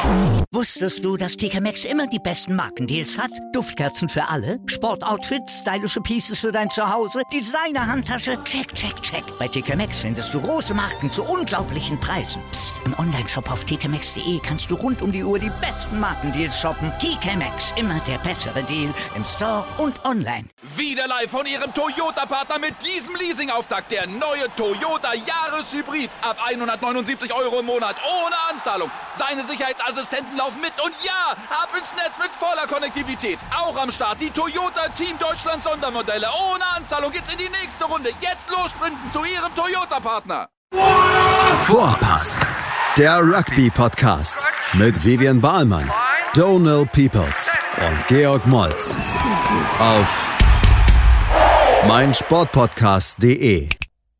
Wusstest du, dass TK Maxx immer die besten Markendeals hat? Duftkerzen für alle, Sportoutfits, stylische Pieces für dein Zuhause, Designer-Handtasche, check, check, check. Bei TK Maxx findest du große Marken zu unglaublichen Preisen. Psst. Im Onlineshop auf tkmaxx.de kannst du rund um die Uhr die besten Markendeals shoppen. TK Maxx, immer der bessere Deal im Store und online. Wieder live von Ihrem Toyota-Partner mit diesem Leasing-Auftakt. Der neue Toyota Jahreshybrid. Ab 179 € im Monat. Ohne Anzahlung. Seine Sicherheitsassistenten laufen mit. Und ja, ab ins Netz mit voller Konnektivität. Auch am Start die Toyota Team Deutschland Sondermodelle. Ohne Anzahlung geht's in die nächste Runde. Jetzt los sprinten zu Ihrem Toyota-Partner. Vorpass. Der Rugby-Podcast. Mit Vivian Bahlmann, Donal Peoples und Georg Moltz. Auf meinsportpodcast.de.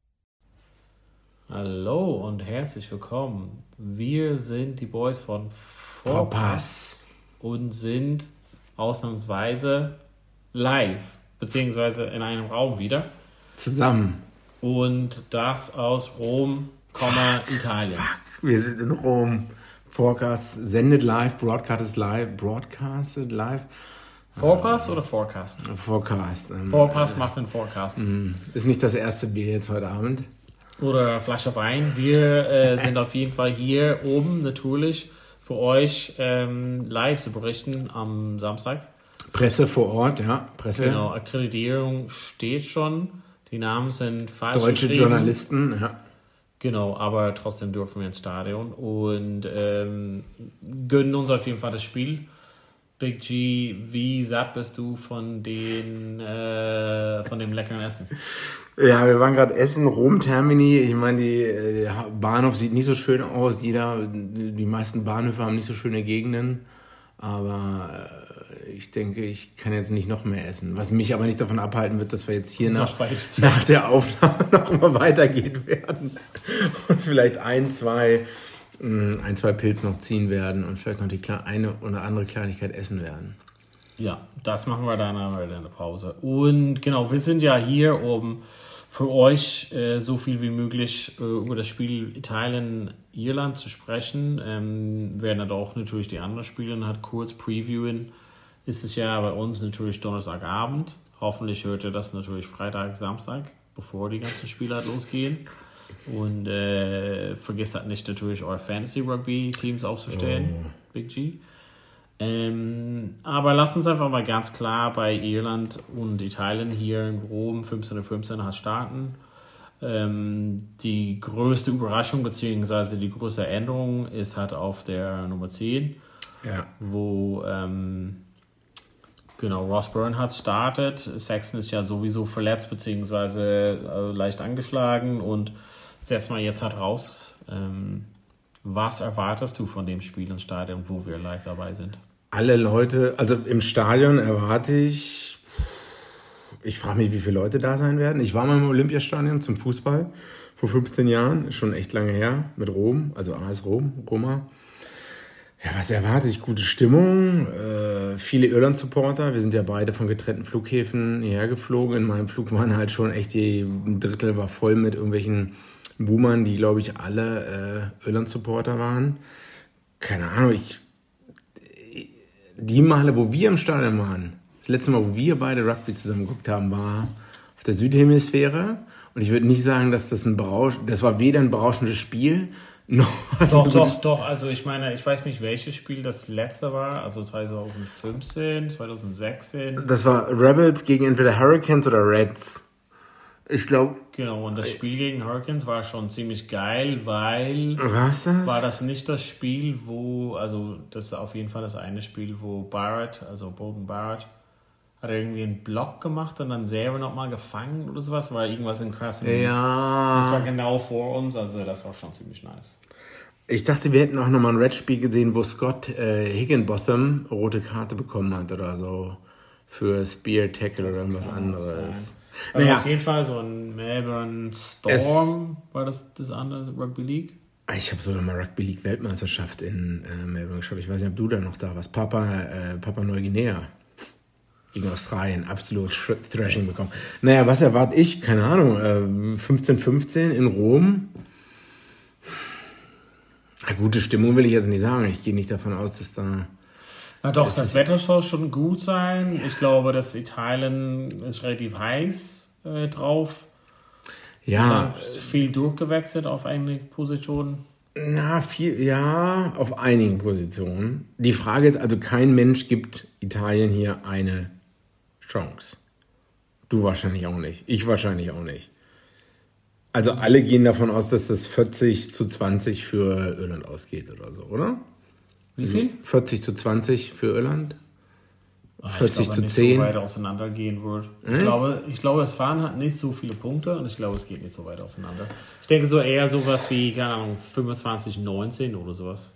Hallo und herzlich willkommen. Wir sind die Boys von Vorpass und sind ausnahmsweise live, beziehungsweise in einem Raum wieder. Zusammen. Und das aus Rom, Italien. Wir sind in Rom. Forecast sendet live, broadcastet live. Vorpass oder Forecast? Forecast. Vorpass macht den Forecast. Ist nicht das erste Bier jetzt heute Abend. Oder Flasche Wein. Wir sind auf jeden Fall hier oben natürlich für euch live zu berichten am Samstag. Presse vor Ort, ja. Presse. Genau, Akkreditierung steht schon. Die Namen sind falsch Deutsche Journalisten, ja. Genau, aber trotzdem dürfen wir ins Stadion und gönnen uns auf jeden Fall das Spiel. Big G, wie satt bist du von dem leckeren Essen? Ja, wir waren gerade essen, Rom-Termini. Ich meine, der Bahnhof sieht nicht so schön aus. Die meisten Bahnhöfe haben nicht so schöne Gegenden. Aber ich denke, ich kann jetzt nicht noch mehr essen. Was mich aber nicht davon abhalten wird, dass wir jetzt hier nach der Aufnahme noch mal weitergehen werden. Und vielleicht ein, zwei Pilz noch ziehen werden und vielleicht noch die eine oder andere Kleinigkeit essen werden. Ja, das machen wir dann aber in der Pause. Und genau, wir sind ja hier, um für euch so viel wie möglich über das Spiel Italien-Irland zu sprechen. Werden dann auch natürlich die anderen Spiele halt kurz previewen. Ist es ja bei uns natürlich Donnerstagabend. Hoffentlich hört ihr das natürlich Freitag, Samstag, bevor die ganzen Spiele halt losgehen. Und vergesst halt nicht natürlich eure Fantasy-Rugby-Teams aufzustellen, Big G. Aber lasst uns einfach mal ganz klar bei Irland und Italien hier in Rom 15:15 halt starten. Die größte Überraschung bzw. die größte Änderung ist halt auf der Nummer 10, ja. Wo Ross Bernhardt startet. Sexton ist ja sowieso verletzt bzw. leicht angeschlagen und setzt mal jetzt halt raus. Was erwartest du von dem Spiel im Stadion, wo wir live dabei sind? Alle Leute, also im Stadion erwarte ich frage mich, wie viele Leute da sein werden. Ich war mal im Olympiastadion zum Fußball vor 15 Jahren, ist schon echt lange her, mit Rom, also AS Roma. Ja, was erwarte ich? Gute Stimmung, viele Irland-Supporter. Wir sind ja beide von getrennten Flughäfen hierher geflogen. In meinem Flug waren halt schon echt ein Drittel war voll mit irgendwelchen Boomern, die, glaube ich, alle Irland-Supporter waren. Keine Ahnung, die Male, wo wir im Stadion waren, das letzte Mal, wo wir beide Rugby zusammen geguckt haben, war auf der Südhemisphäre. Und ich würde nicht sagen, dass das war weder ein berauschendes Spiel, noch... Doch. Also ich meine, ich weiß nicht, welches Spiel das letzte war. Also 2015, 2016. Das war Rebels gegen entweder Hurricanes oder Reds. Ich glaube... Genau, und das Spiel gegen Hurricanes war schon ziemlich geil, weil... Was das? War das nicht das Spiel, das ist auf jeden Fall das eine Spiel, wo Beauden Barrett, hat irgendwie einen Block gemacht und dann selber nochmal gefangen oder sowas, war irgendwas in krassen... Ja. Das war genau vor uns, also das war schon ziemlich nice. Ich dachte, wir hätten auch nochmal ein Red-Spiel gesehen, wo Scott Higginbotham rote Karte bekommen hat oder so für Spear Tackle oder irgendwas anderes. Also auf jeden Fall so ein Melbourne Storm, war das andere Rugby League? Ich habe sogar mal Rugby League Weltmeisterschaft in Melbourne geschaut. Ich weiß nicht, ob du da noch da warst. Papua Neuguinea gegen Australien. Absolut Thrashing bekommen. Naja, was erwarte ich? Keine Ahnung. 15:15 in Rom. Gute Stimmung will ich jetzt nicht sagen. Ich gehe nicht davon aus, dass da... Na doch, das Wetter soll schon gut sein. Ja. Ich glaube, dass Italien ist relativ heiß drauf. Ja. Viel durchgewechselt auf einige Positionen. Auf einigen Positionen. Die Frage ist also, kein Mensch gibt Italien hier eine Chance. Du wahrscheinlich auch nicht. Ich wahrscheinlich auch nicht. Also alle gehen davon aus, dass das 40-20 für Irland ausgeht oder so, oder? Wie viel? 40-20 für Irland. 40-10. Nicht so weit auseinandergehen wird. Ich glaube, das Fahren hat nicht so viele Punkte und ich glaube, es geht nicht so weit auseinander. Ich denke so eher sowas wie, keine Ahnung, 25-19 oder sowas.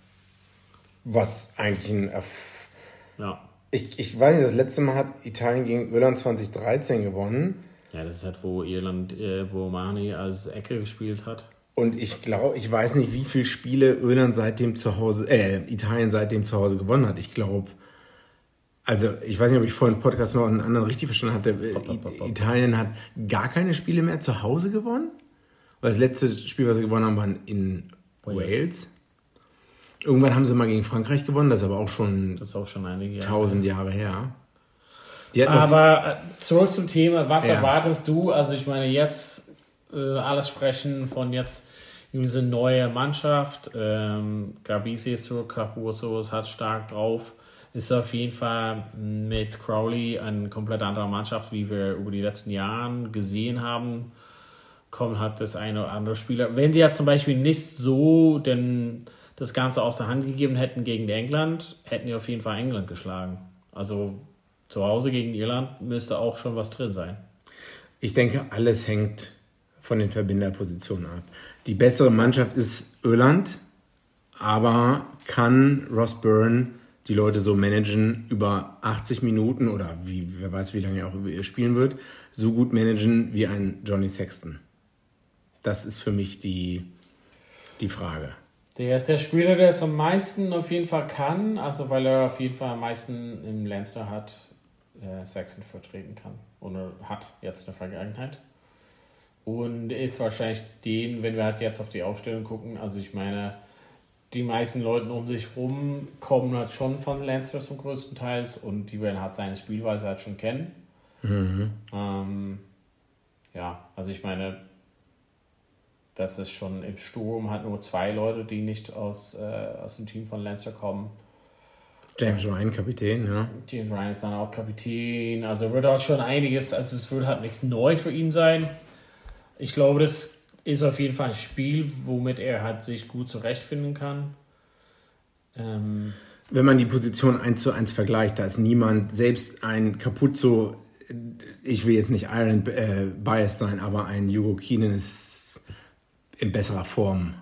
Was eigentlich ja. Ich weiß nicht, das letzte Mal hat Italien gegen Irland 2013 gewonnen. Ja, das ist halt, wo Mani als Ecke gespielt hat. Und ich weiß nicht, wie viele Spiele Italien seitdem zu Hause gewonnen hat. Ich glaube, also ich weiß nicht, ob ich vorhin im Podcast noch einen anderen richtig verstanden hatte. Italien hat gar keine Spiele mehr zu Hause gewonnen. Weil das letzte Spiel, was sie gewonnen haben, war in Wales. Irgendwann haben sie mal gegen Frankreich gewonnen, das ist aber auch schon, einige Jahre 1000 Jahre her. Aber zurück zum Thema, was erwartest du? Also ich meine, jetzt alles sprechen von jetzt diese neue Mannschaft. Gabisi ist zurück, Capuzzo hat stark drauf. Ist auf jeden Fall mit Crowley eine komplett andere Mannschaft, wie wir über die letzten Jahre gesehen haben. Kommt hat das eine oder andere Spieler. Wenn die ja zum Beispiel nicht so das Ganze aus der Hand gegeben hätten gegen England, hätten die auf jeden Fall England geschlagen. Also zu Hause gegen Irland müsste auch schon was drin sein. Ich denke, alles hängt von den Verbinderpositionen ab. Die bessere Mannschaft ist Irland, aber kann Ross Byrne die Leute so managen über 80 Minuten oder wer weiß, wie lange er auch über ihr spielen wird, so gut managen wie ein Johnny Sexton? Das ist für mich die Frage. Der ist der Spieler, der es am meisten auf jeden Fall kann, also weil er auf jeden Fall am meisten im Leinster hat, Sexton vertreten kann oder hat jetzt in der Vergangenheit. Und ist wahrscheinlich wenn wir halt jetzt auf die Aufstellung gucken, also ich meine, die meisten Leute um sich rum kommen halt schon von Leinster zum größten Teils und die werden halt seine Spielweise halt schon kennen. Also ich meine, das ist schon im Sturm hat nur 2 Leute, die nicht aus dem Team von Leinster kommen. James Ryan, Kapitän, ja. James Ryan ist dann auch Kapitän. Also wird auch schon einiges, also es wird halt nicht neu für ihn sein. Ich glaube, das ist auf jeden Fall ein Spiel, womit er halt sich gut zurechtfinden kann. Wenn man die Position 1:1 vergleicht, da ist niemand, selbst ein Capuzzo, ich will jetzt nicht Ireland biased sein, aber ein Hugo Keenan ist in besserer Form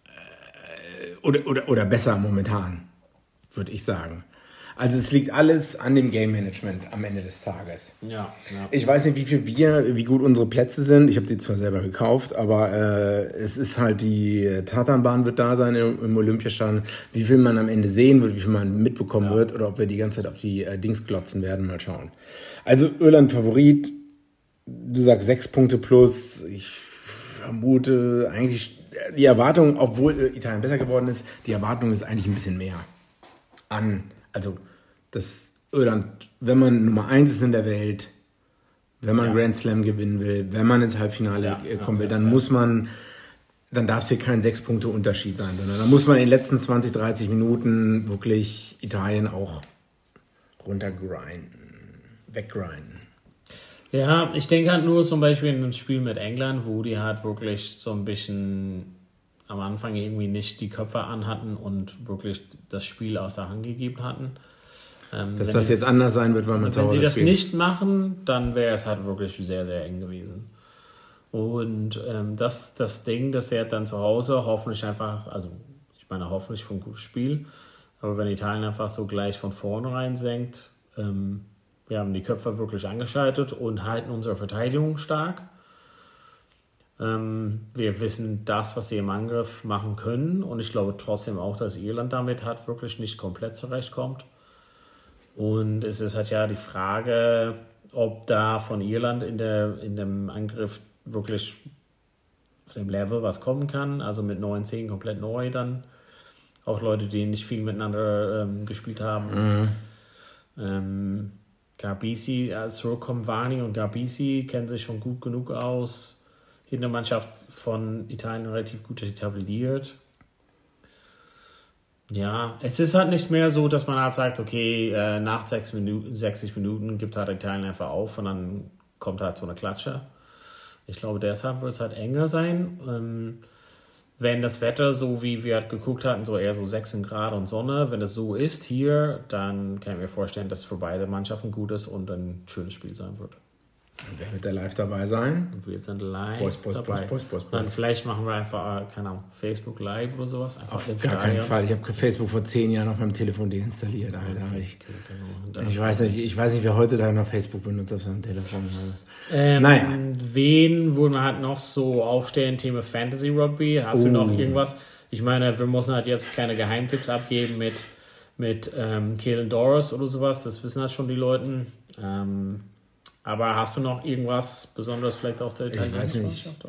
oder besser momentan, würde ich sagen. Also es liegt alles an dem Game Management am Ende des Tages. Ja. Ich weiß nicht, wie gut unsere Plätze sind. Ich habe die zwar selber gekauft, aber es ist halt die Tatanbahn wird da sein im Olympiastadion. Wie viel man am Ende sehen wird, wie viel man mitbekommen wird oder ob wir die ganze Zeit auf die Dings glotzen werden, mal schauen. Also Irland Favorit, du sagst 6 Punkte plus. Ich vermute eigentlich die Erwartung, obwohl Italien besser geworden ist, die Erwartung ist eigentlich ein bisschen mehr also das Irland, wenn man Nummer 1 ist in der Welt, wenn man Grand Slam gewinnen will, wenn man ins Halbfinale kommen will, dann darf es hier kein 6 Punkte Unterschied sein, sondern dann muss man in den letzten 20, 30 Minuten wirklich Italien auch weggrinden. Ja, ich denke halt nur zum Beispiel in einem Spiel mit England, wo die halt wirklich so ein bisschen am Anfang irgendwie nicht die Köpfe anhatten und wirklich das Spiel aus der Hand gegeben hatten. Dass das jetzt anders sein wird, weil man zu Hause spielt. Wenn sie das nicht machen, dann wäre es halt wirklich sehr, sehr eng gewesen. Und das Ding, dass er dann zu Hause hoffentlich hoffentlich für ein gutes Spiel, aber wenn Italien einfach so gleich von vornherein senkt, wir haben die Köpfe wirklich angeschaltet und halten unsere Verteidigung stark. Wir wissen das, was sie im Angriff machen können und ich glaube trotzdem auch, dass Irland damit halt wirklich nicht komplett zurechtkommt. Und es ist halt ja die Frage, ob da von Irland in dem Angriff wirklich auf dem Level was kommen kann, also mit 9-10 komplett neu dann. Auch Leute, die nicht viel miteinander gespielt haben. Garbisi, Sorocomvani und Garbisi kennen sich schon gut genug aus. Hintermannschaft von Italien relativ gut etabliert. Ja, es ist halt nicht mehr so, dass man halt sagt, okay, nach 60 Minuten gibt halt Italien einfach auf und dann kommt halt so eine Klatsche. Ich glaube, deshalb wird es halt enger sein. Wenn das Wetter, so wie wir halt geguckt hatten, so eher so 16 Grad und Sonne, wenn es so ist hier, dann kann ich mir vorstellen, dass es für beide Mannschaften gut ist und ein schönes Spiel sein wird. Und wer wird da live dabei sein? Und wir sind live dabei. Dann vielleicht machen wir einfach, keine Ahnung, Facebook Live oder sowas. Einfach auf gar keinen Fall. Ich habe Facebook vor 10 Jahren auf meinem Telefon deinstalliert, Alter. Okay, ich weiß nicht, wer heutzutage noch Facebook benutzt auf seinem Telefon. Naja. Wen würden wir halt noch so aufstellen? Thema Fantasy Rugby. Hast du noch irgendwas? Ich meine, wir müssen halt jetzt keine Geheimtipps abgeben mit Kalen Doris oder sowas. Das wissen halt schon die Leute. Aber hast du noch irgendwas Besonderes vielleicht aus der italienischen Mannschaft?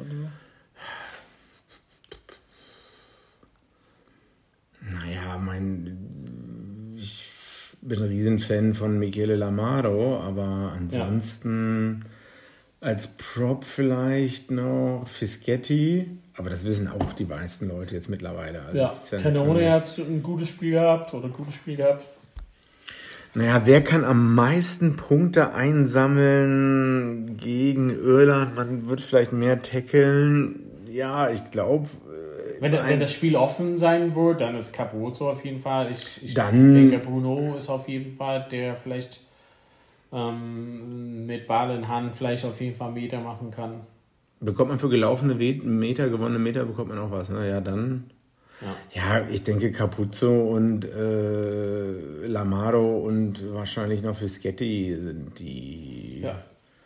Naja, ich bin ein Riesenfan von Michele Lamaro, aber ansonsten als Prop vielleicht noch Fischetti, aber das wissen auch die meisten Leute jetzt mittlerweile. Also Cannone hat ein gutes Spiel gehabt. Naja, wer kann am meisten Punkte einsammeln gegen Irland? Man wird vielleicht mehr tackeln. Ja, ich glaube... Wenn das Spiel offen sein wird, dann ist Caputo auf jeden Fall. Ich denke, Bruno ist auf jeden Fall, der vielleicht mit Ball in Hand vielleicht auf jeden Fall Meter machen kann. Bekommt man für gewonnene Meter bekommt man auch was. Ne? Ja, dann... Ja, ich denke Capuzzo und Lamaro und wahrscheinlich noch Fischetti sind die. Ja.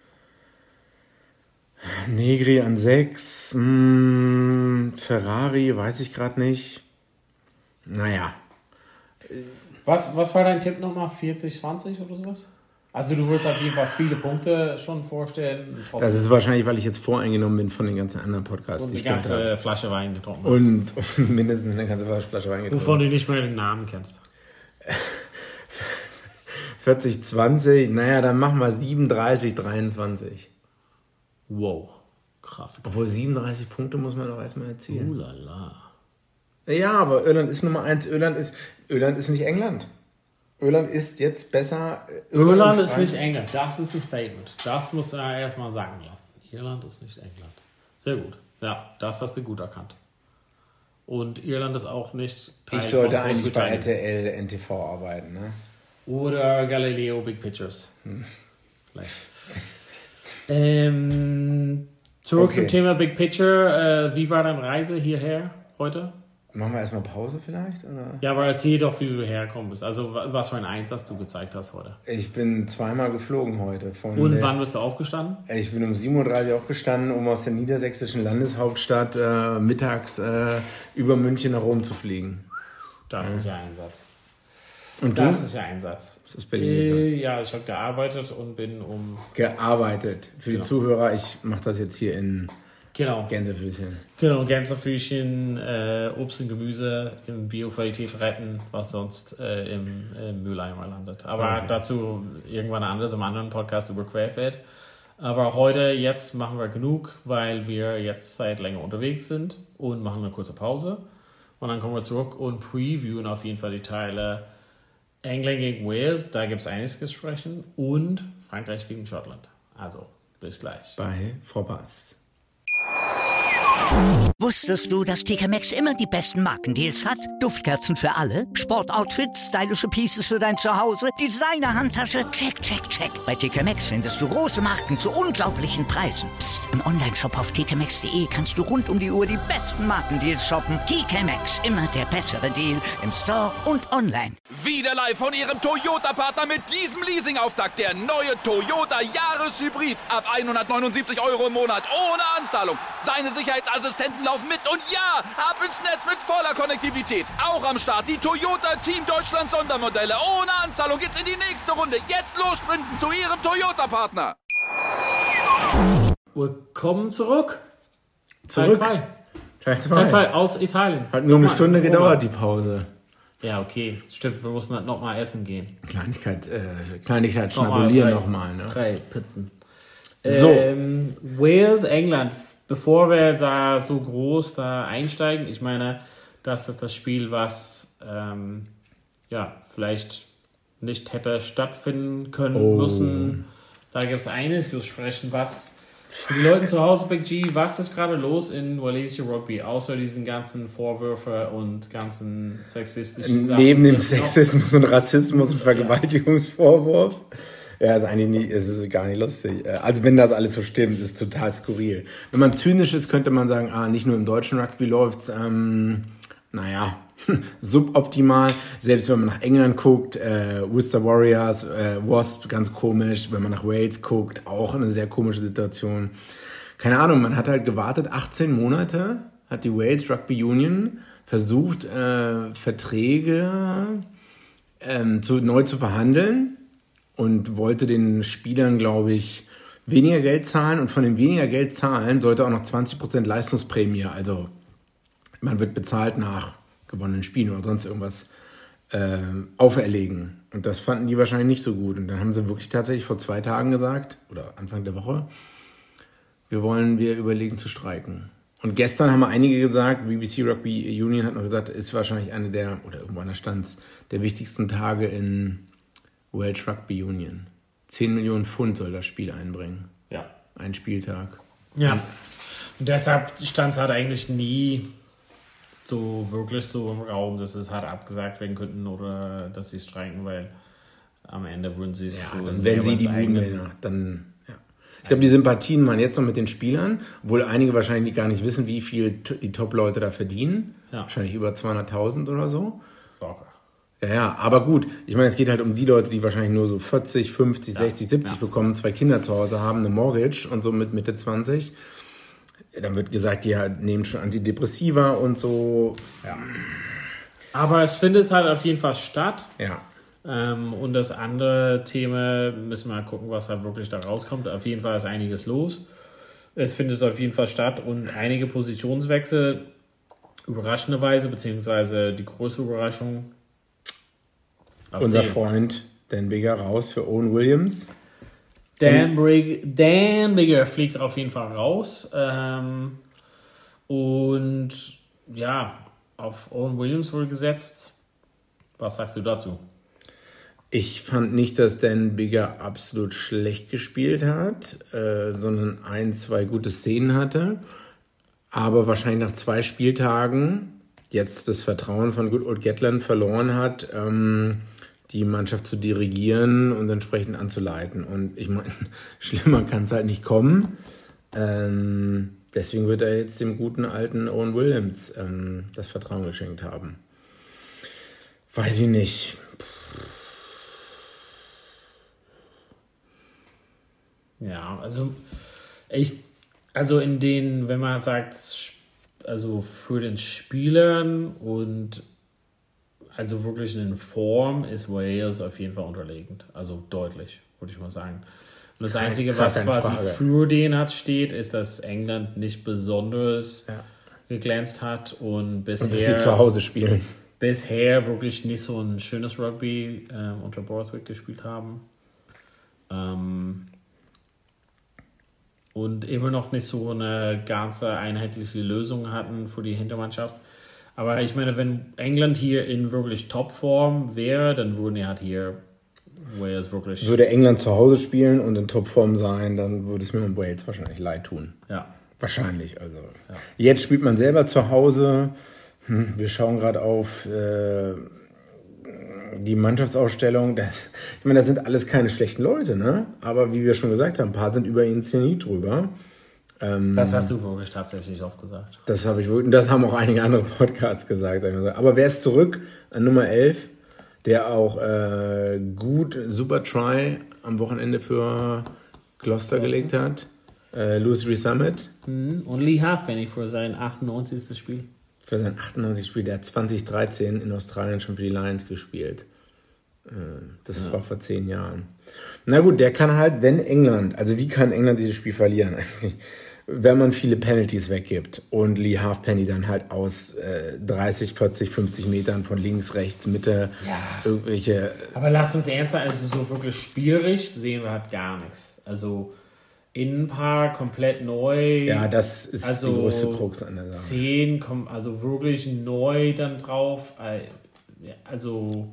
Negri an 6, Ferrari, weiß ich gerade nicht. Naja. Was war dein Tipp nochmal? 40-20 oder sowas? Also du wirst auf jeden Fall viele Punkte schon vorstellen. Das ist wahrscheinlich, weil ich jetzt voreingenommen bin von den ganzen anderen Podcasts. Und die ganze Flasche Wein getrunken hast. Und mindestens eine ganze Flasche Wein getrunken. Wovon du nicht mehr den Namen kennst. 40-20, naja, dann machen wir 37-23. Wow, krass. Obwohl 37 Punkte muss man doch erstmal erzielen. Lala. Ja, aber Irland ist Nummer 1. Irland ist nicht England. Irland ist jetzt besser. Irland ist nicht England. Das ist ein Statement. Das musst du ja erstmal sagen lassen. Irland ist nicht England. Sehr gut. Ja, das hast du gut erkannt. Und Irland ist auch nicht Teil Ich sollte eigentlich bei RTL NTV arbeiten, ne? Oder Galileo Big Pictures. Vielleicht. Zurück zum Thema Big Picture. Wie war deine Reise hierher heute? Machen wir erstmal Pause vielleicht? Oder? Ja, aber erzähl doch, wie du hergekommen bist. Also, was für einen Einsatz du gezeigt hast heute. Ich bin zweimal geflogen heute. Und wann bist du aufgestanden? Ich bin um 7.30 Uhr aufgestanden, um aus der niedersächsischen Landeshauptstadt mittags über München nach Rom zu fliegen. Das ist ja Einsatz. Und das du? ist ja Einsatz. Das ist Berlin. Ja, ich habe gearbeitet und bin Gearbeitet. Für die Zuhörer, ich mache das jetzt hier in... Genau. Gänsefüßchen. Genau, Gänsefüßchen, Obst und Gemüse in Bioqualität retten, was sonst im Mülleimer landet. Aber dazu irgendwann anderes im anderen Podcast über Querfeld. Aber jetzt machen wir genug, weil wir jetzt seit länger unterwegs sind und machen eine kurze Pause. Und dann kommen wir zurück und previewen auf jeden Fall die Teile England gegen Wales, da gibt es einiges zu sprechen, und Frankreich gegen Schottland. Also, bis gleich. Bei Vorpass. Wusstest du, dass TK Maxx immer die besten Markendeals hat? Duftkerzen für alle, Sportoutfits, stylische Pieces für dein Zuhause, Designer-Handtasche, check, check, check. Bei TK Maxx findest du große Marken zu unglaublichen Preisen. Psst. Im Onlineshop auf tkmaxx.de kannst du rund um die Uhr die besten Markendeals shoppen. TK Maxx, immer der bessere Deal im Store und online. Wieder live von ihrem Toyota-Partner mit diesem Leasing-Auftakt. Der neue Toyota Jahreshybrid. Ab 179 € im Monat ohne Anzahlung. Seine Sicherheitsassistenten laufen mit und ja, ab ins Netz mit voller Konnektivität. Auch am Start die Toyota Team Deutschland Sondermodelle. Ohne Anzahlung geht's in die nächste Runde. Jetzt los sprinten zu ihrem Toyota-Partner. Willkommen zurück. Teil 2 aus Italien. Hat nur eine Stunde gedauert, die Pause. Ja, okay. Stimmt, wir mussten halt nochmal essen gehen. Kleinigkeit schnabulieren nochmal. Ne? 3 Pizzen. So. Wales, England. Bevor wir da so groß da einsteigen, ich meine, das ist das Spiel, was vielleicht nicht hätte stattfinden können müssen. Da gibt es einiges zu sprechen, was für die Leute zu Hause, Big G, was ist gerade los in Walisische Rugby, außer diesen ganzen Vorwürfe und ganzen sexistischen Sachen? Neben dem Sexismus und Rassismus und Vergewaltigungsvorwurf. Ja, es ist gar nicht lustig. Also wenn das alles so stimmt, ist total skurril. Wenn man zynisch ist, könnte man sagen, nicht nur im deutschen Rugby läuft's, suboptimal. Selbst wenn man nach England guckt, Worcester Warriors, Wasp, ganz komisch. Wenn man nach Wales guckt, auch eine sehr komische Situation. Keine Ahnung, man hat halt gewartet, 18 Monate hat die Wales Rugby Union versucht, Verträge neu zu verhandeln und wollte den Spielern, glaube ich, weniger Geld zahlen. Und von dem weniger Geld zahlen sollte auch noch 20% Leistungsprämie, also man wird bezahlt nach gewonnenen Spielen oder sonst irgendwas auferlegen. Und das fanden die wahrscheinlich nicht so gut. Und dann haben sie wirklich tatsächlich vor 2 Tagen gesagt, oder Anfang der Woche, wir überlegen zu streiken. Und gestern haben einige gesagt, BBC Rugby Union hat noch gesagt, ist wahrscheinlich eine der, oder irgendwo an der Stand, der wichtigsten Tage in Welsh Rugby Union. 10 Millionen Pfund soll das Spiel einbringen. Ja. Ein Spieltag. Ja. Und deshalb stand es halt eigentlich nie so wirklich so im Raum, dass es halt abgesagt werden könnten oder dass sie streiken, weil am Ende würden sie es dann werden sie die Budenwälder. Ich glaube, die Sympathien waren jetzt noch mit den Spielern, obwohl einige wahrscheinlich gar nicht wissen, wie viel die Top-Leute da verdienen. Ja. Wahrscheinlich über 200.000 oder so. Locker. Ja, aber gut. Ich meine, es geht halt um die Leute, die wahrscheinlich nur so 40, 50, 60, 70 bekommen, 2 Kinder zu Hause haben, eine Mortgage und so mit Mitte 20. Dann wird gesagt, die nehmen schon Antidepressiva und so. Ja. Aber es findet halt auf jeden Fall statt. Ja. Und das andere Thema, müssen wir mal gucken, was halt wirklich da rauskommt. Auf jeden Fall ist einiges los. Es findet auf jeden Fall statt und einige Positionswechsel, überraschenderweise, beziehungsweise die größte Überraschung. Unser Freund Dan Biggar raus für Owen Williams. Dan Biggar fliegt auf jeden Fall raus. Und ja, auf Owen Williams wurde gesetzt. Was sagst du dazu? Ich fand nicht, dass Dan Biggar absolut schlecht gespielt hat, sondern 1-2 gute Szenen hatte. Aber wahrscheinlich nach 2 Spieltagen jetzt das Vertrauen von Good Old Gatland verloren hat, die Mannschaft zu dirigieren und entsprechend anzuleiten. Und ich meine, schlimmer kann es halt nicht kommen. Deswegen wird er jetzt dem guten alten Owen Williams das Vertrauen geschenkt haben. Weiß ich nicht. Ja, also in den, wenn man sagt, also für den Spielern und also wirklich in Form ist Wales auf jeden Fall unterlegend. Also deutlich, würde ich mal sagen. Und das Einzige, was quasi für den steht, ist, dass England nicht besonders geglänzt hat und bisher... Und dass sie zu Hause spielen. Bisher wirklich nicht so ein schönes Rugby unter Borthwick gespielt haben. Und immer noch nicht so eine ganze einheitliche Lösung hatten für die Hintermannschaft. Aber ich meine, wenn England hier in wirklich Topform wäre, dann würden die halt hier Wales wirklich... Würde England zu Hause spielen und in Topform sein, dann würde es mir um Wales wahrscheinlich leid tun. Ja. Wahrscheinlich, also. Ja. Jetzt spielt man selber zu Hause. Wir schauen gerade auf die Mannschaftsausstellung. Ich meine, das sind alles keine schlechten Leute, ne? Aber wie wir schon gesagt haben, ein paar sind über ihren Zenit drüber. Das hast du wirklich tatsächlich oft gesagt. Das habe ich wirklich, das haben auch einige andere Podcasts gesagt. Aber wer ist zurück an Nummer 11, der auch super Try am Wochenende für Gloucester gelegt hat? Louis Rees-Zammit. Und Lee Halfpenny für sein 98. Spiel. Für sein 98. Spiel, der hat 2013 in Australien schon für die Lions gespielt. Das war vor 10 Jahren. Na gut, der kann halt, wenn England, also wie kann England dieses Spiel verlieren eigentlich? wenn man viele Penalties weggibt und Lee Halfpenny dann halt aus 30, 40, 50 Metern von links, rechts, Mitte irgendwelche... Aber lasst uns ernst sein, also so wirklich spielerisch sehen wir halt gar nichts. Also Innenpaar komplett neu. Ja, das ist die größte Krux an der Sache. 10 kommen also wirklich neu dann drauf. Also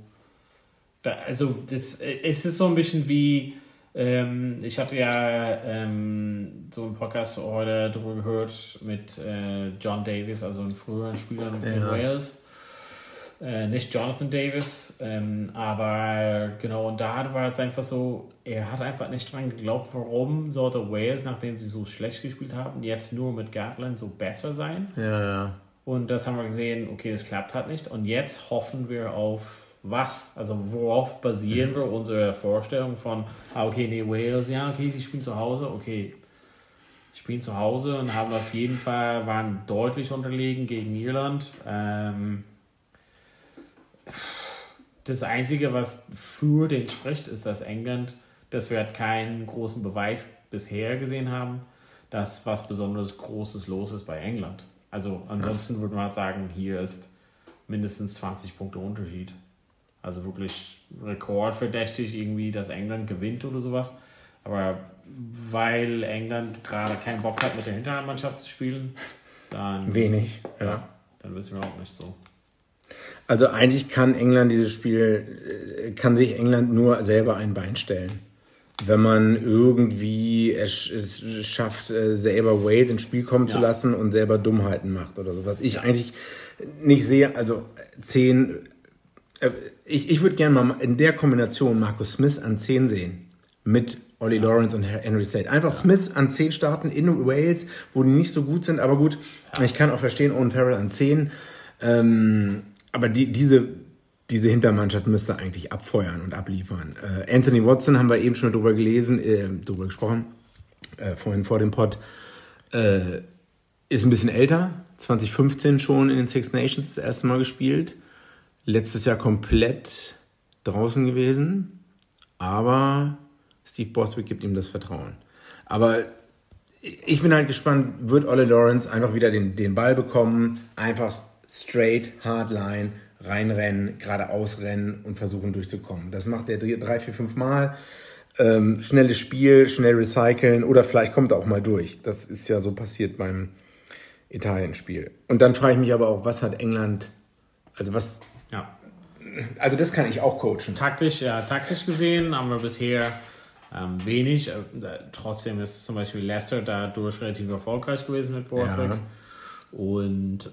es ist so ein bisschen wie, ich hatte ja so einen Podcast heute darüber gehört mit John Davis, also einem früheren Spieler in Wales. Nicht Jonathan Davis, aber genau, und da war es einfach so, er hat einfach nicht dran geglaubt, warum sollte Wales, nachdem sie so schlecht gespielt haben, jetzt nur mit Gatland so besser sein. Ja. Und das haben wir gesehen, okay, das klappt halt nicht. Und jetzt hoffen wir auf was? Also worauf basieren wir unsere Vorstellung von, Wales, die spielen zu Hause, okay. Die spielen zu Hause und haben auf jeden Fall, waren deutlich unterlegen gegen Irland. Das Einzige, was für den spricht, ist, dass England, dass wir halt keinen großen Beweis bisher gesehen haben, dass was besonders Großes los ist bei England. Also ansonsten würde man halt sagen, hier ist mindestens 20 Punkte Unterschied. Also wirklich rekordverdächtig irgendwie, dass England gewinnt oder sowas. Aber weil England gerade keinen Bock hat, mit der Hintermannschaft zu spielen, dann... Wenig, dann wissen wir auch nicht so. Also eigentlich kann sich England nur selber ein Bein stellen. Wenn man irgendwie es schafft, selber Wales ins Spiel kommen zu lassen und selber Dummheiten macht oder so. Was ich eigentlich nicht sehe, also 10, ich würde gerne mal in der Kombination Marcus Smith an 10 sehen. Mit Ollie Lawrence und Henry Slade. Einfach Smith an 10 starten in Wales, wo die nicht so gut sind, aber gut, ich kann auch verstehen, Owen Farrell an 10. Aber diese Hintermannschaft müsste eigentlich abfeuern und abliefern. Anthony Watson haben wir eben schon drüber gesprochen, vorhin vor dem Pod, ist ein bisschen älter, 2015 schon in den Six Nations das erste Mal gespielt, letztes Jahr komplett draußen gewesen, aber Steve Borthwick gibt ihm das Vertrauen. Aber ich bin halt gespannt, wird Ollie Lawrence einfach wieder den Ball bekommen, einfach straight, hardline, reinrennen, geradeaus rennen und versuchen durchzukommen. Das macht er 3, 4, 5 Mal. Schnelles Spiel, schnell recyceln oder vielleicht kommt er auch mal durch. Das ist ja so passiert beim Italien-Spiel. Und dann frage ich mich aber auch, was hat England, also was... Ja. Also das kann ich auch coachen. Taktisch gesehen haben wir bisher wenig. Trotzdem ist zum Beispiel Leicester dadurch relativ erfolgreich gewesen mit Borthwick. Ja. Und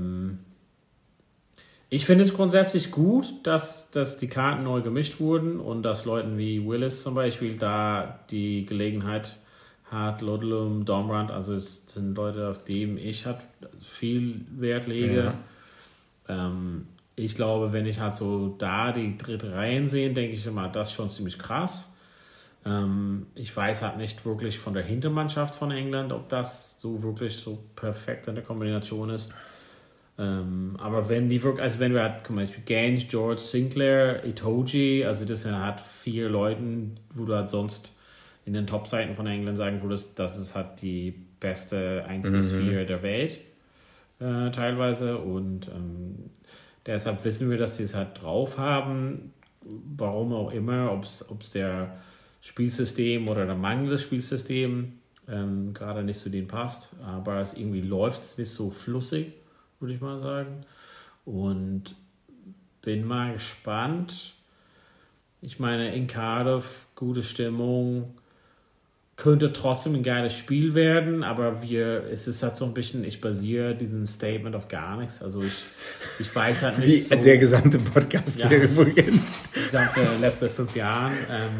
ich finde es grundsätzlich gut, dass die Karten neu gemischt wurden und dass Leuten wie Willis zum Beispiel da die Gelegenheit hat, Ludlum, Dombrand, also es sind Leute, auf die ich halt viel Wert lege. Ja. Ich glaube, wenn ich halt so da die dritte Reihen sehe, denke ich immer, das ist schon ziemlich krass. Ich weiß halt nicht wirklich von der Hintermannschaft von England, ob das so wirklich so perfekt in der Kombination ist. Aber wenn die wirklich, also wenn wir halt, zum Beispiel Gaines, George, Sinclair, Itoje, also das sind halt 4 Leuten, wo du halt sonst in den Top-Seiten von England sagen würdest, das ist halt die beste 1 bis 4 der Welt teilweise und deshalb wissen wir, dass sie es halt drauf haben, warum auch immer, ob es der Spielsystem oder der mangelnde Spielsystem gerade nicht zu denen passt, aber es irgendwie läuft nicht so flüssig, würde ich mal sagen. Und bin mal gespannt. Ich meine, in Cardiff, gute Stimmung, könnte trotzdem ein geiles Spiel werden, aber es ist halt so ein bisschen, ich basiere diesen Statement auf gar nichts. Also ich weiß halt nicht wie so... der gesamte Podcast hier übrigens. Gesamte letzte 5 Jahren.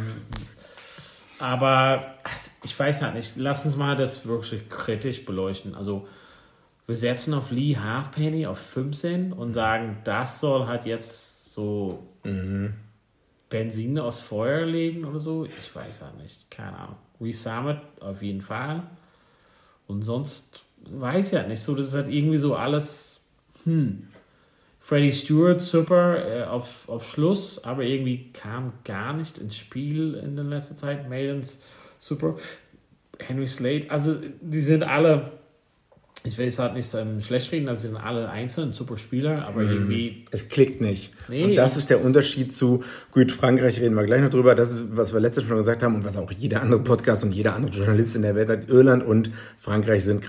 Aber ich weiß halt nicht. Lass uns mal das wirklich kritisch beleuchten. Also wir setzen auf Lee Halfpenny auf 15 und sagen, das soll halt jetzt so Benzin aus Feuer legen oder so. Ich weiß halt nicht. Keine Ahnung. Reece Summit auf jeden Fall. Und sonst weiß ich halt nicht. So, das ist halt irgendwie so alles Freddie Stewart super auf Schluss, aber irgendwie kam gar nicht ins Spiel in der letzten Zeit. Maidens super. Henry Slade, also die sind alle, ich will es halt nicht schlecht reden, das sind alle einzeln super Spieler, aber irgendwie... Es klickt nicht. Nee, und das ist der Unterschied zu, gut, Frankreich reden wir gleich noch drüber, das ist, was wir letztes Mal schon gesagt haben und was auch jeder andere Podcast und jeder andere Journalist in der Welt sagt, Irland und Frankreich sind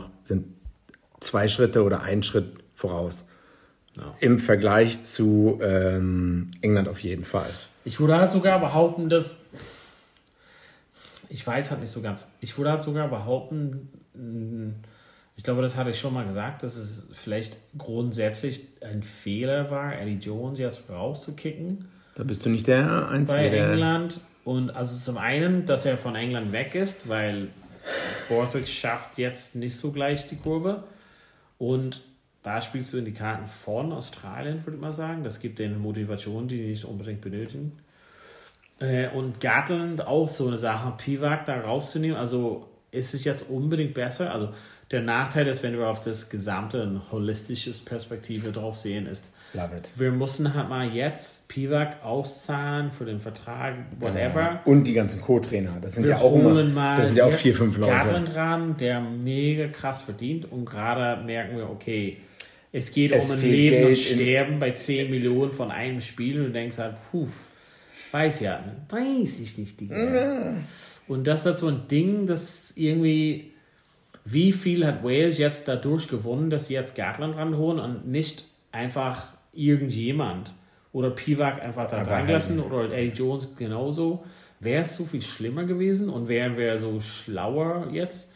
2 Schritte oder 1 Schritt voraus. Ja. Im Vergleich zu England auf jeden Fall. Ich würde halt sogar behaupten, dass... Ich weiß halt nicht so ganz. Ich würde halt sogar behaupten, ich glaube, das hatte ich schon mal gesagt, dass es vielleicht grundsätzlich ein Fehler war, Eddie Jones jetzt rauszukicken. Da bist du nicht der Einzige. Bei England. Und also zum einen, dass er von England weg ist, weil Borthwick schafft jetzt nicht so gleich die Kurve. Und da spielst du in die Karten von Australien, würde ich mal sagen. Das gibt denen Motivation, die nicht unbedingt benötigen. Und Gatland auch so eine Sache, Pivac da rauszunehmen. Also ist es jetzt unbedingt besser? Also der Nachteil ist, wenn wir auf das gesamte ein holistisches Perspektive drauf sehen, ist, wir mussten halt mal jetzt Pivac auszahlen für den Vertrag, whatever. Ja. Und die ganzen Co-Trainer. Das sind ja auch immer, das sind ja auch 4, 5 Leute. Gatland ran, der mega krass verdient. Und gerade merken wir, okay, es geht um ein Leben Geld und Sterben bei 10 Millionen von einem Spiel. Und du denkst halt, weiß ich nicht. Ja. Und das ist halt so ein Ding, das irgendwie, wie viel hat Wales jetzt dadurch gewonnen, dass sie jetzt Gatland ranholen und nicht einfach irgendjemand oder Pivac einfach da reingelassen oder Eddie Jones genauso. Wäre es so viel schlimmer gewesen und wären wir so schlauer jetzt?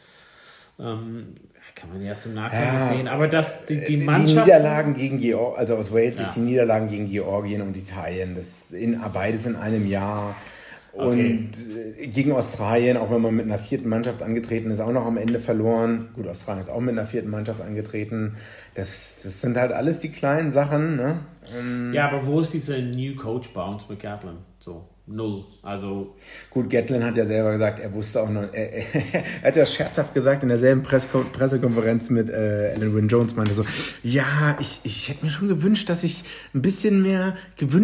Kann man ja zum Nachhinein sehen, aber dass die Mannschaft... Die Niederlagen gegen Georgien, also aus Wales, die Niederlagen gegen Georgien und Italien, beides in einem Jahr. Und gegen Australien, auch wenn man mit einer 4. Mannschaft angetreten ist, auch noch am Ende verloren. Gut, Australien ist auch mit einer 4. Mannschaft angetreten. Das sind halt alles die kleinen Sachen. Ne? Ja, aber wo ist diese New Coach Bounce mit Gatland? So, 0. Also gut, Gatland hat ja selber gesagt, er wusste auch noch, er hat ja scherzhaft gesagt in derselben Pressekonferenz mit Alan Wynne Jones, meinte so, ja, ich hätte mir schon gewünscht, dass ich ein bisschen mehr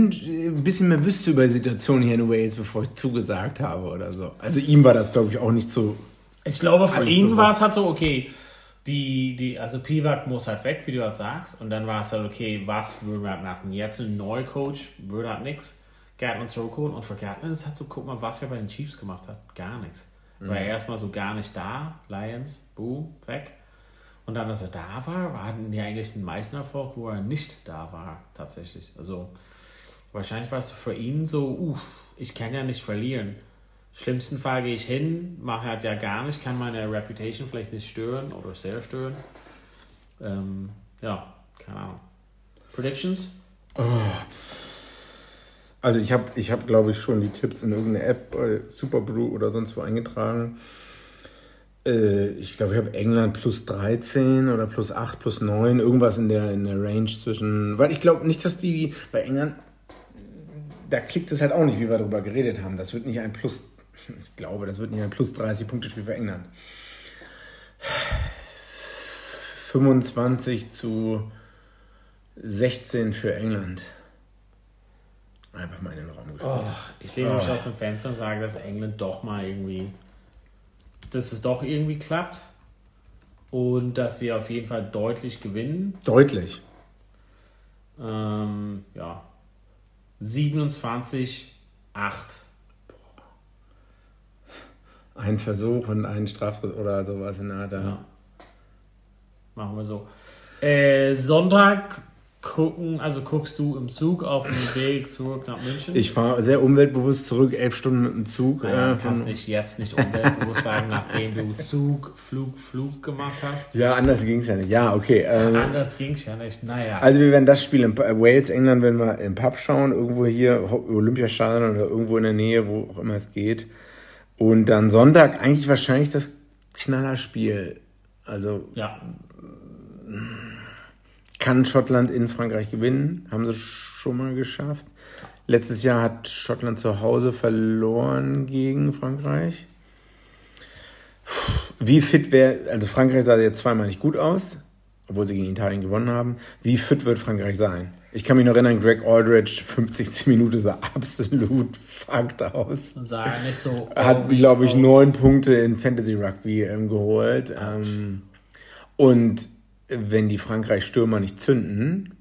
wüsste über die Situation hier in Wales, bevor ich zugesagt habe oder so. Also ihm war das, glaube ich, auch nicht so. Ich glaube, für ihn war es halt so, okay, also Pivac muss halt weg, wie du halt sagst, und dann war es halt, okay, was würden wir halt machen? Jetzt ein neuer Coach würde halt nichts. Gatland zurückholen und für Gatland ist halt so, guck mal, was er bei den Chiefs gemacht hat. Gar nichts. War er erstmal so gar nicht da, Lions, weg. Und dann, als er da war, hatten die eigentlich den meisten Erfolg, wo er nicht da war, tatsächlich. Also, wahrscheinlich war es für ihn so, ich kann ja nicht verlieren. Schlimmsten Fall gehe ich hin, mache halt ja gar nicht, kann meine Reputation vielleicht nicht stören oder sehr stören. Ja, keine Ahnung. Predictions? Also ich hab, glaube ich, schon die Tipps in irgendeine App bei Superbrew oder sonst wo eingetragen. Ich glaube, ich habe England plus 13 oder plus 8, plus 9, irgendwas in der Range zwischen... Weil ich glaube nicht, dass die bei England... Da klickt es halt auch nicht, wie wir darüber geredet haben. Das wird nicht ein plus... Ich glaube, das wird nicht ein plus 30-Punkte-Spiel für England. 25-16 für England. Einfach mal in den Raum geschmissen. Ich lehne mich aus dem Fenster und sage, dass England doch mal irgendwie, dass es doch irgendwie klappt und dass sie auf jeden Fall deutlich gewinnen. Deutlich? 27-8. Ein Versuch und ein Strafschuss oder sowas in der Art. Ja. Machen wir so. Sonntag guckst du im Zug auf dem Weg zurück nach München? Ich fahre sehr umweltbewusst zurück, 11 Stunden mit dem Zug. Naja, du kannst nicht umweltbewusst sagen, nachdem du Flug gemacht hast. Ja, anders ging es ja nicht. Ja, okay. Anders ging es ja nicht, naja. Also wir werden das Spiel in Wales, England, werden wir im Pub schauen, irgendwo hier, Olympiastadion oder irgendwo in der Nähe, wo auch immer es geht. Und dann Sonntag eigentlich wahrscheinlich das Knallerspiel. Also... Ja. Kann Schottland in Frankreich gewinnen? Haben sie schon mal geschafft. Letztes Jahr hat Schottland zu Hause verloren gegen Frankreich. Wie fit also Frankreich sah jetzt zweimal nicht gut aus, obwohl sie gegen Italien gewonnen haben. Wie fit wird Frankreich sein? Ich kann mich noch erinnern, Greg Aldridge, 50 Minuten sah absolut fucked aus. Und sah nicht so. Hat, glaube ich, 9 Punkte in Fantasy Rugby geholt. Und wenn die Frankreich-Stürmer nicht zünden,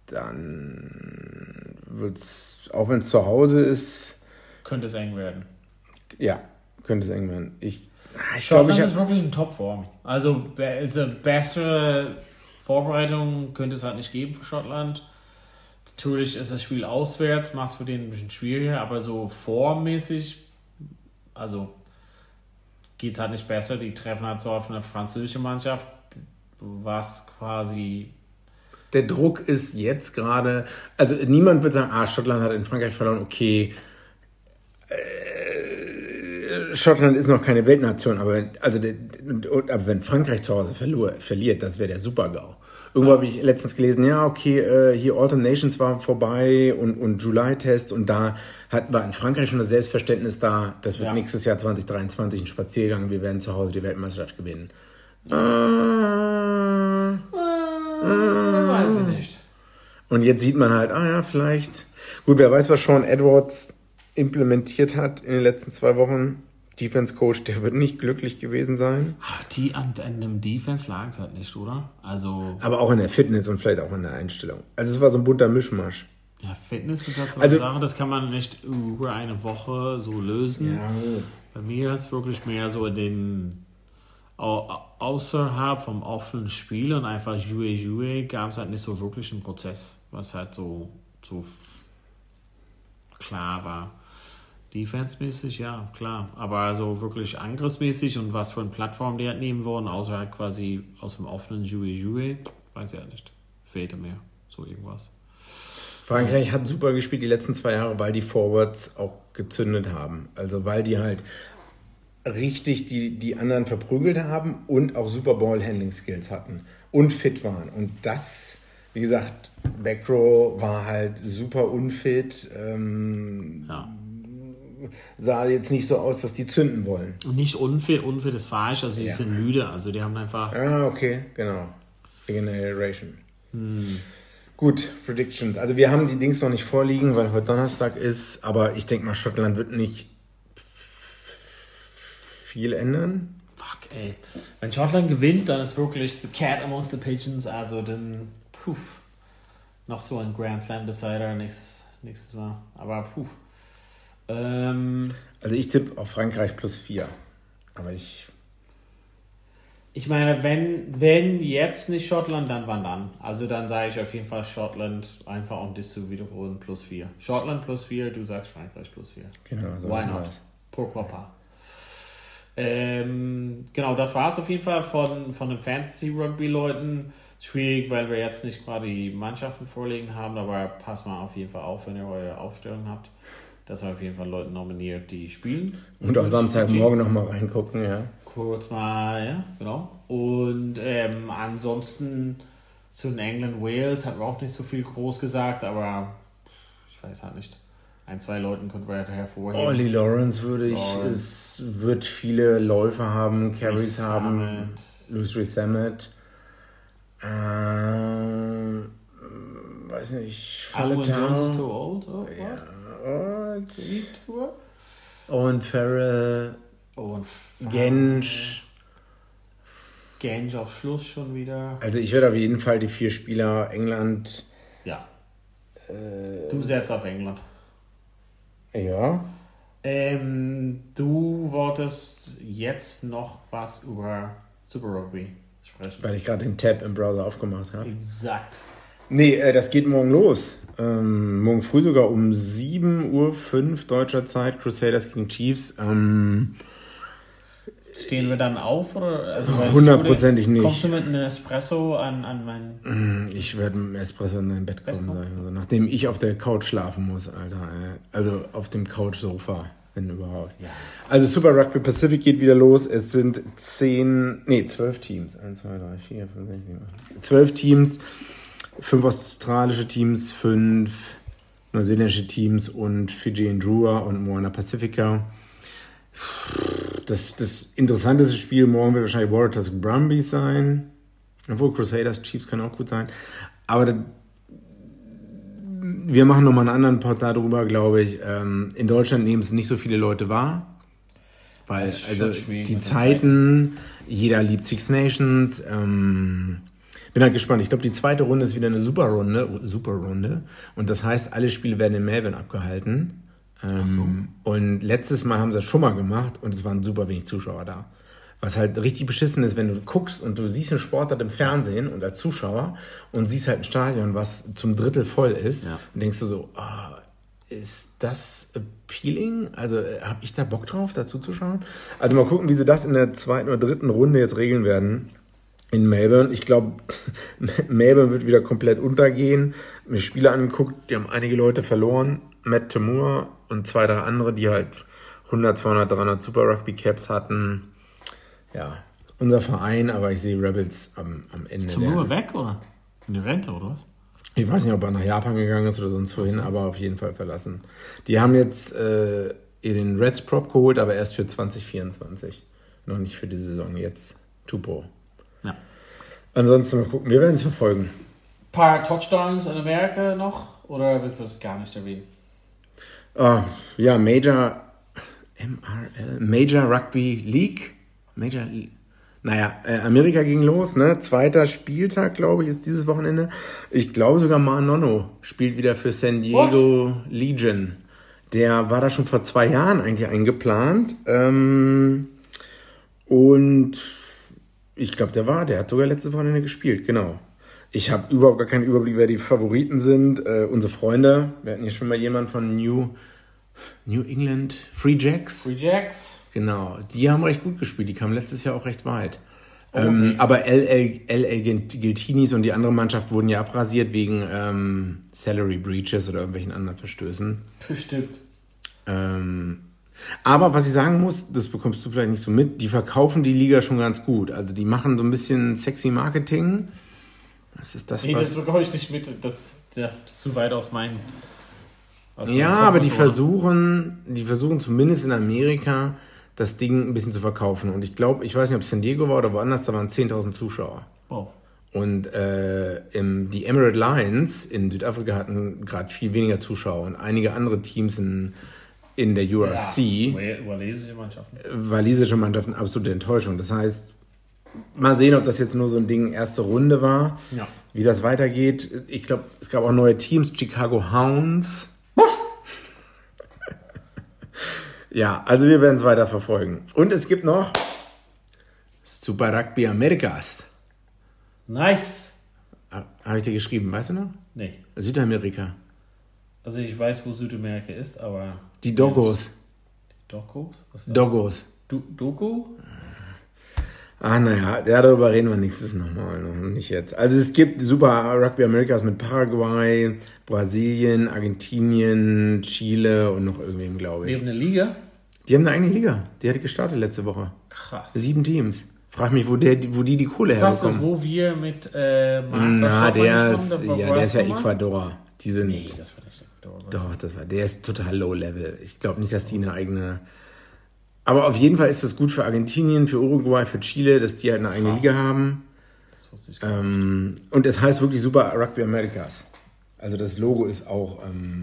dann wird es, auch wenn es zu Hause ist... Könnte es eng werden. Ja, könnte es eng werden. Ich Schottland glaube, ist wirklich in Topform. Also bessere Vorbereitung könnte es halt nicht geben für Schottland. Natürlich ist das Spiel auswärts, macht es für den ein bisschen schwieriger, aber so formmäßig, also geht es halt nicht besser. Die treffen halt so auf eine französische Mannschaft, was quasi... Der Druck ist jetzt gerade, also niemand wird sagen, Schottland hat in Frankreich verloren, okay, Schottland ist noch keine Weltnation, aber wenn Frankreich zu Hause verliert, das wäre der Super-GAU. Irgendwo habe ich letztens gelesen, ja, okay, hier Autumn Nations war vorbei und July-Test und da war in Frankreich schon das Selbstverständnis da, das wird nächstes Jahr 2023 ein Spaziergang, wir werden zu Hause die Weltmeisterschaft gewinnen. Weiß ich nicht. Und jetzt sieht man halt, vielleicht, gut, wer weiß, was Sean Edwards implementiert hat in den letzten 2 Wochen. Defense Coach, der wird nicht glücklich gewesen sein. Die an dem Defense lagen es halt nicht, oder? Also. Aber auch in der Fitness und vielleicht auch in der Einstellung. Also es war so ein bunter Mischmasch. Ja, Fitness ist halt so eine Sache, das kann man nicht über eine Woche so lösen. Ja. Bei mir ist es wirklich mehr so in den außerhalb vom offenen Spiel und einfach Jouer gab es halt nicht so wirklich einen Prozess, was halt so klar war. Defense-mäßig, ja, klar. Aber so wirklich angriffsmäßig und was für eine Plattform die halt nehmen wollen, außer halt quasi aus dem offenen Jouer, weiß ich ja nicht. Fehlte mir so irgendwas. Frankreich hat super gespielt die letzten 2 Jahre, weil die Forwards auch gezündet haben. Also weil die halt richtig die anderen verprügelt haben und auch super Ball-Handling-Skills hatten und fit waren. Und das, wie gesagt, Backrow war halt super unfit. Sah jetzt nicht so aus, dass die zünden wollen. Und nicht unfit ist falsch, also die sind müde, also die haben einfach... okay, genau. Regeneration. Gut, Predictions. Also wir haben die Dings noch nicht vorliegen, weil heute Donnerstag ist, aber ich denke mal, Schottland wird nicht viel ändern. Fuck, ey. Wenn Schottland gewinnt, dann ist wirklich the cat amongst the pigeons, also dann, noch so ein Grand Slam Decider nächstes Mal, aber Also ich tippe auf Frankreich +4. Aber ich meine, wenn jetzt nicht Schottland, dann wann dann? Also dann sage ich auf jeden Fall Schottland, einfach um das zu wiederholen, +4. Schottland +4, du sagst Frankreich +4. Genau, so why not? Pourquoi pas? Genau, das war es auf jeden Fall von den Fantasy-Rugby-Leuten. Schwierig, weil wir jetzt nicht gerade die Mannschaften vorliegen haben, aber passt mal auf jeden Fall auf, wenn ihr eure Aufstellung habt. Dass ihr auf jeden Fall Leute nominiert, die spielen. Und auch Samstagmorgen nochmal reingucken, ja. Kurz mal, ja, genau. Und ansonsten zu den England-Wales hat man auch nicht so viel groß gesagt, aber ich weiß halt nicht. 1-2 Leuten könnte man hervorheben. Ollie Lawrence wird viele Läufe haben, Carries haben. Louis Rees-Zammit. Weiß nicht. Alan Jones is too old. Oh, ja. Und Farrell. Gensch auf Schluss schon wieder. Also ich werde auf jeden Fall die 4 Spieler England. Ja. Du setzt auf England. Ja. Du wolltest jetzt noch was über Super Rugby sprechen. Weil ich gerade den Tab im Browser aufgemacht habe. Exakt. Nee, das geht morgen los. Morgen früh sogar um 7:05 Uhr deutscher Zeit. Crusaders gegen Chiefs. Stehen wir dann auf? Oder? Also, 100%ig nicht. Kommst du mit einem Espresso an meinen... Ich werde mit einem Espresso in mein Bett kommen. Also, nachdem ich auf der Couch schlafen muss, Alter. Also auf dem Couch-Sofa, wenn überhaupt. Ja. Also Super Rugby Pacific geht wieder los. Es sind 12 Teams. 1, 2, 3, 4, 5, 6, 7, 8. 12 Teams. 5 australische Teams, 5 neuseeländische Teams und Fijian Drua und Moana Pacifica. Das interessanteste Spiel morgen wird wahrscheinlich Waratahs Brumbies sein. Obwohl Crusaders Chiefs kann auch gut sein. Aber wir machen nochmal einen anderen Pod darüber, glaube ich. In Deutschland nehmen es nicht so viele Leute wahr. Weil, also die Zeiten, jeder liebt Six Nations. Bin halt gespannt. Ich glaube, die zweite Runde ist wieder eine super Runde. Und das heißt, alle Spiele werden in Melbourne abgehalten. Und letztes Mal haben sie das schon mal gemacht und es waren super wenig Zuschauer da. Was halt richtig beschissen ist, wenn du guckst und du siehst einen Sportart im Fernsehen und als Zuschauer und siehst halt ein Stadion, was zum Drittel voll ist, und denkst du so, ist das appealing? Also habe ich da Bock drauf, dazu zu schauen? Also mal gucken, wie sie das in der zweiten oder dritten Runde jetzt regeln werden in Melbourne. Ich glaube, Melbourne wird wieder komplett untergehen. Mir Spiele angeguckt, die haben einige Leute verloren. Matt Temur und 2, 3 andere, die halt 100, 200, 300 Super Rugby Caps hatten. Ja, unser Verein, aber ich sehe Rebels am Ende. Ist Temur weg oder? In die Rente oder was? Ich weiß nicht, ob er nach Japan gegangen ist oder sonst wohin, aber auf jeden Fall verlassen. Die haben jetzt den Reds Prop geholt, aber erst für 2024. Noch nicht für die Saison jetzt. Tupo. Ja. Ansonsten mal gucken, wir werden es verfolgen. Ein paar Touchdowns in Amerika noch? Oder willst du das gar nicht erwähnen? Ja, Major Rugby League. Amerika ging los, ne? 2. Spieltag, glaube ich, ist dieses Wochenende. Ich glaube sogar Manono spielt wieder für San Diego Legion. Der war da schon vor 2 Jahren eigentlich eingeplant. Und ich glaube, der hat sogar letzte Wochenende gespielt, genau. Ich habe überhaupt gar keinen Überblick, wer die Favoriten sind. Unsere Freunde, wir hatten hier schon mal jemanden von New England, Free Jacks. Genau, die haben recht gut gespielt, die kamen letztes Jahr auch recht weit. Aber LA Giltinis und die andere Mannschaft wurden ja abrasiert wegen Salary Breaches oder irgendwelchen anderen Verstößen. Bestimmt. Aber was ich sagen muss, das bekommst du vielleicht nicht so mit, die verkaufen die Liga schon ganz gut. Also die machen so ein bisschen sexy Marketing. Das ist das, das bekomme ich nicht mit. Das ist zu weit aus meinen... aber die versuchen zumindest in Amerika das Ding ein bisschen zu verkaufen. Und ich weiß nicht, ob es San Diego war oder woanders, da waren 10.000 Zuschauer. Wow. Und die Emirate Lions in Südafrika hatten gerade viel weniger Zuschauer. Und einige andere Teams in der URC, walisische Mannschaften, absolute Enttäuschung. Das heißt, mal sehen, ob das jetzt nur so ein Ding erste Runde war, wie das weitergeht. Ich glaube, es gab auch neue Teams, Chicago Hounds. Ja, also wir werden es weiter verfolgen. Und es gibt noch Super Rugby Americas. Nice. Habe ich dir geschrieben, weißt du noch? Nee. Südamerika. Also ich weiß, wo Südamerika ist, aber... Die Doggos. Doggos? Was ist das? Doggos. Dogo? Darüber reden wir nächstes nochmal, noch nicht jetzt. Also es gibt Super Rugby Americas mit Paraguay, Brasilien, Argentinien, Chile und noch irgendwem, glaube ich. Die haben eine Liga? Die haben eine eigene Liga. Die hatte gestartet letzte Woche. Krass. 7 Teams. Frag mich, wo die Kohle herbekommen. Was ist, wo wir mit der ist ja Ecuador. Die sind... Nee, das war nicht Ecuador. Doch, der ist total low level. Ich glaube nicht, dass die eine eigene... Aber auf jeden Fall ist das gut für Argentinien, für Uruguay, für Chile, dass die halt eine eigene Liga haben. Das wusste ich gar nicht. Und es heißt wirklich Super Rugby Americas. Also das Logo ist auch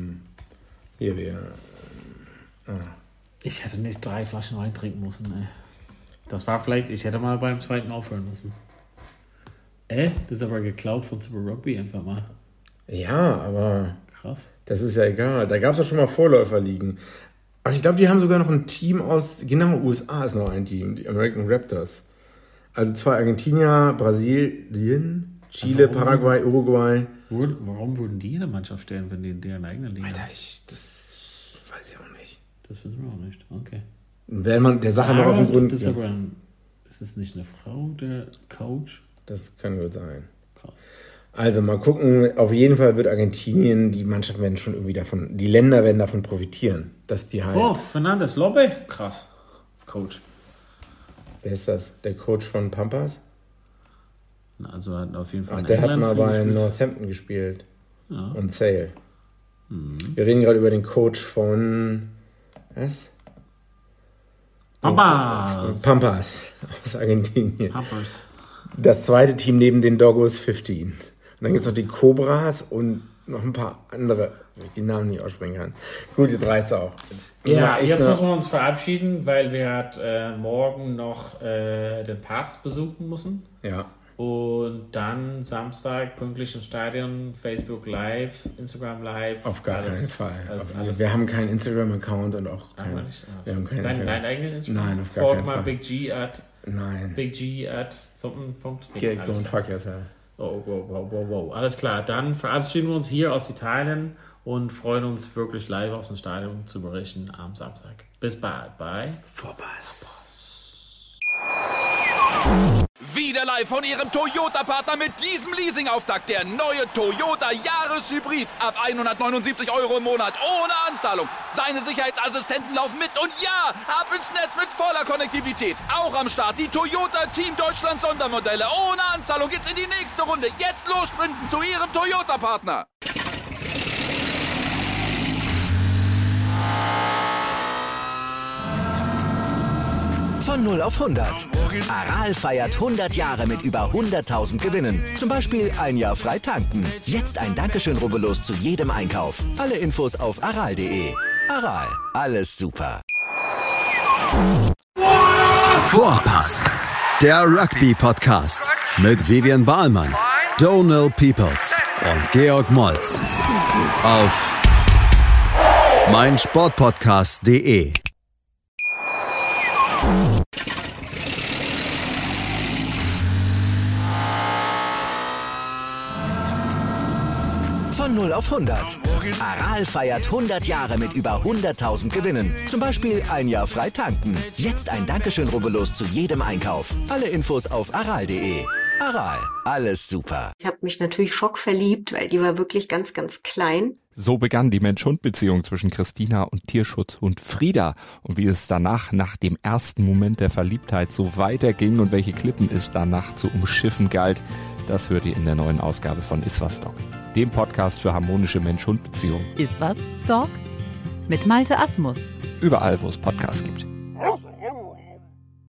Ich hätte nicht 3 Flaschen Wein trinken müssen, ey. Das war vielleicht, ich hätte mal beim zweiten aufhören müssen. Das ist aber geklaut von Super Rugby einfach mal. Ja, aber... Krass. Das ist ja egal. Da gab es ja schon mal Vorläuferligen. Ach, ich glaube, die haben sogar noch ein Team aus... Genau, USA ist noch ein Team. Die American Raptors. Also 2 Argentinier, Brasilien, Chile, Paraguay, Uruguay. Warum würden die in der Mannschaft stellen, wenn die deren eigene Liga haben? Alter, das weiß ich auch nicht. Das wissen wir auch nicht. Okay. Wenn man der Sache noch auf den Grund... Ist es nicht eine Frau, der Coach? Das kann gut sein. Krass. Also mal gucken, auf jeden Fall wird Argentinien, die Mannschaften werden schon irgendwie die Länder werden davon profitieren, dass die halt... Fernandes Lobbe? Krass. Coach. Wer ist das? Der Coach von Pampas? Also hat auf jeden Fall... Der hat mal bei Northampton gespielt. Ja. Und Sale. Wir reden gerade über den Coach von... Was? Pampas aus Argentinien. Pampas. Das zweite Team neben den Doggos 15. Und dann gibt es noch die Cobras und noch ein paar andere, wo ich die Namen nicht aussprechen kann. Gut, jetzt reicht's auch. Jetzt müssen wir uns verabschieden, weil wir morgen noch den Papst besuchen müssen. Ja. Und dann Samstag pünktlich im Stadion, Facebook Live, Instagram Live. Auf gar keinen Fall. Wir haben keinen Instagram-Account und auch keinen. Wir haben keinen Dein eigenes Instagram? Nein, auf gar keinen Fall. Folgt mal Big G at. Nein. Big G at something. Don't fuck yourself. Wow. Alles klar, dann verabschieden wir uns hier aus Italien und freuen uns wirklich live aus dem Stadion zu berichten am Samstag. Bis bald bei Vorpass. Wieder live von Ihrem Toyota-Partner mit diesem Leasing-Auftakt. Der neue Toyota Jahreshybrid. Ab 179 € im Monat. Ohne Anzahlung. Seine Sicherheitsassistenten laufen mit. Und ja, ab ins Netz mit voller Konnektivität. Auch am Start die Toyota Team Deutschland Sondermodelle. Ohne Anzahlung geht's in die nächste Runde. Jetzt los sprinten zu Ihrem Toyota-Partner. Von 0 auf 100. Aral feiert 100 Jahre mit über 100.000 Gewinnen. Zum Beispiel ein Jahr frei tanken. Jetzt ein Dankeschön, rubbellos zu jedem Einkauf. Alle Infos auf aral.de. Aral, alles super. Vorpass, der Rugby-Podcast mit Vivian Bahlmann, Donald Peoples und Georg Moltz auf meinsportpodcast.de. Von 0 auf 100. Aral feiert 100 Jahre mit über 100.000 Gewinnen. Zum Beispiel ein Jahr frei tanken. Jetzt ein Dankeschön, rubbellos zu jedem Einkauf. Alle Infos auf aral.de. Aral, alles super. Ich habe mich natürlich schockverliebt, weil die war wirklich ganz, ganz klein. So begann die Mensch-Hund-Beziehung zwischen Christina und Tierschutzhund Frieda. Und wie es danach, nach dem ersten Moment der Verliebtheit, so weiterging und welche Klippen es danach zu umschiffen galt, das hört ihr in der neuen Ausgabe von Iswas Dog, dem Podcast für harmonische Mensch-Hund-Beziehungen. Iswas Dog mit Malte Asmus. Überall, wo es Podcasts gibt.